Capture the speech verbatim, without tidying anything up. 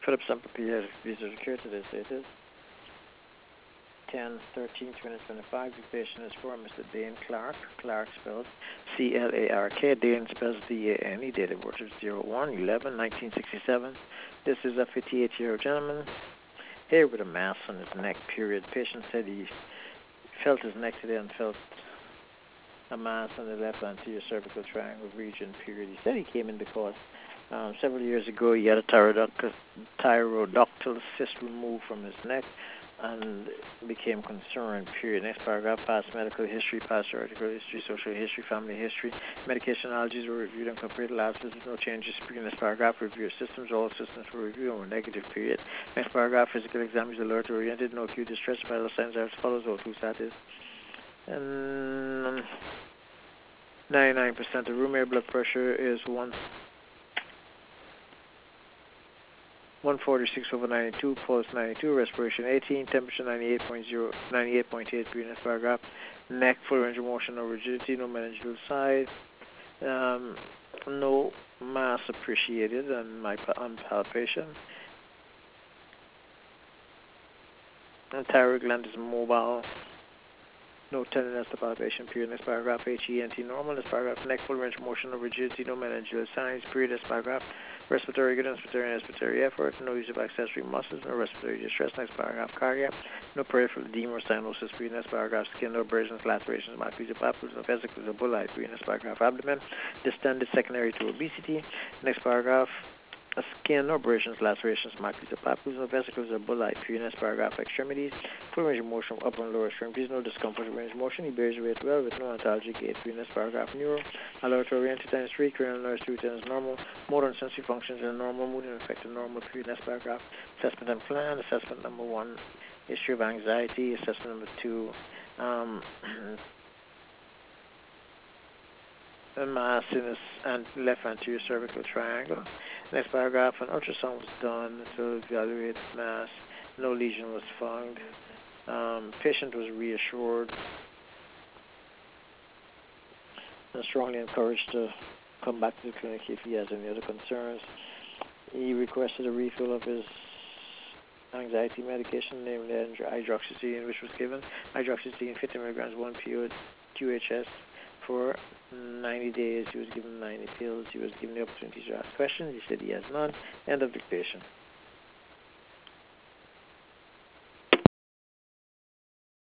Philip Semper P. Visitor care today stated ten thirteen twenty twenty-five. The patient is for Mister Dane Clark. Clark spelled C L A R K. Dane spells D A N E. Date of birth is zero one eleven nineteen sixty-seven. This is a fifty-eight-year-old gentleman here with a mass on his neck, period. Patient said he felt his neck today and felt a mass on the left anterior cervical triangle region, period. He said he came in because um, several years ago he had a thyroidoctal, thyroidoctal cyst removed from his neck and became concerned, period. Next paragraph, past medical history, past surgical history, social history, family history, medication allergies were reviewed and compared to last visit, no changes. Next paragraph, review systems, all systems were reviewed and were negative, period. Next paragraph, physical exam is alert oriented, no acute distress, vital signs are as follows, all two status. And ninety-nine percent of room air, blood pressure is one. one forty-six over ninety-two, pulse ninety-two, respiration eighteen, temperature ninety-eight point zero, ninety-eight point eight, previous paragraph. Neck, full range of motion, no rigidity, no meningeal side, um, no mass appreciated on my on palpation. And thyroid gland is mobile. No tenderness to palpation, period. Next paragraph, H E N T normal. Next paragraph, neck, full range of motion, no rigidity, no meningeal signs, period. Next paragraph, respiratory good, respiratory and respiratory effort, no use of accessory muscles, no respiratory distress. Next paragraph, cardiac, no peripheral edema or cyanosis, period. Next paragraph, skin, no abrasions, lacerations, marks of papules, no vesicles, or bullae, period. Next paragraph, abdomen, distended secondary to obesity. Next paragraph, a skin, no abrasions, lacerations, marks of papules, no vesicles, or bullae, period. Next paragraph, extremities, full range of motion, upper and lower extremities, no discomfort or range of motion. He bears weight well with no ontologic gait. Next paragraph, neuro, alert oriented times three, cranial nerves two times normal, motor and sensory functions are normal, mood and affected normal, period. Next paragraph, assessment and plan. Assessment number one, issue of anxiety. Assessment number two, um, a mass in his and left anterior cervical triangle. Next paragraph, an ultrasound was done to evaluate the mass. No lesion was found. Um, patient was reassured and strongly encouraged to come back to the clinic if he has any other concerns. He requested a refill of his anxiety medication, namely hydroxyzine, which was given. Hydroxyzine, fifty milligrams, one Q H S for ninety days. He was given ninety pills. He was given the opportunity to ask questions. He said he has none. End of dictation.